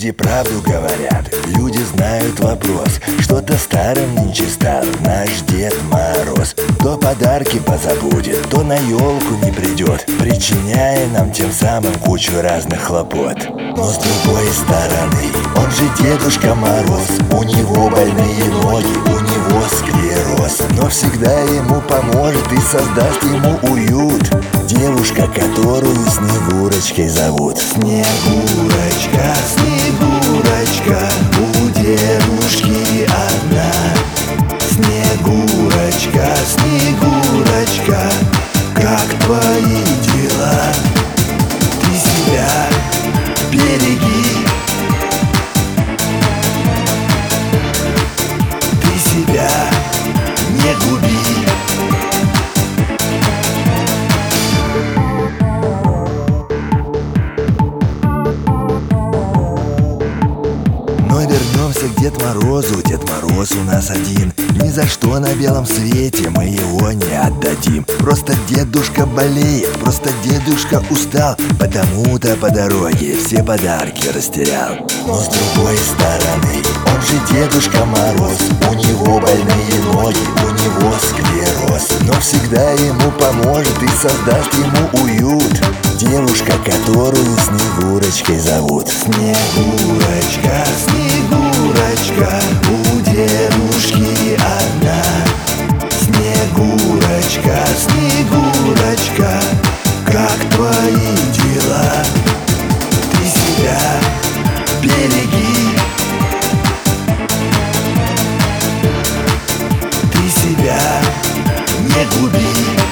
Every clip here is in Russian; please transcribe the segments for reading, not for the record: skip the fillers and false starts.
Соседи правду говорят, люди знают вопрос. Что-то старым нынче стал наш Дед Мороз. То подарки позабудет, то на елку не придет, причиняя нам тем самым кучу разных хлопот. Но с другой стороны, он же Дедушка Мороз. У него больные ноги, у него склероз, но всегда ему поможет и создаст ему уют девушка, которую Снегурочкой зовут. Снегурочка, Снегурочка, у дедушки одна. Снегурочка, Снегурочка, как твои дела? Ты себя береги, ты себя не губи. Но вернемся к Дед Морозу. Дед Мороз у нас один. Ни за что на белом свете мы его не отдадим. Просто дедушка болеет, просто дедушка устал, потому-то по дороге все подарки растерял. Но с другой стороны, он же Дедушка Мороз. У него больные ноги, у него склероз, но всегда ему поможет и создаст ему уют девушка, которую Снегурочкой зовут. Снегурочка, Снегурочка, у дедушки одна. Снегурочка, Снегурочка, как твои дела? Ты себя береги, ты себя не губи.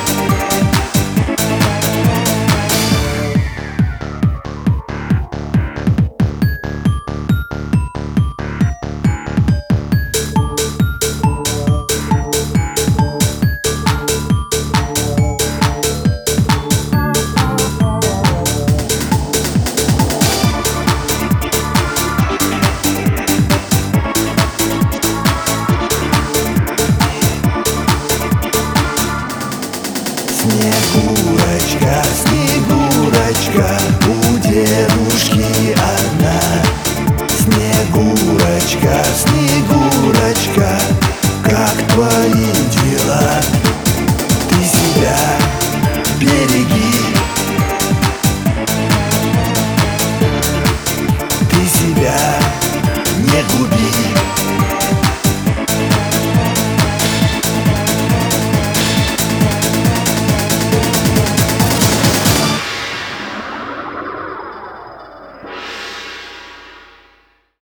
Снегурочка, Снегурочка, у дедушки одна. Снегурочка, Снегурочка, как твои дела? Ты себя береги, ты себя не губи.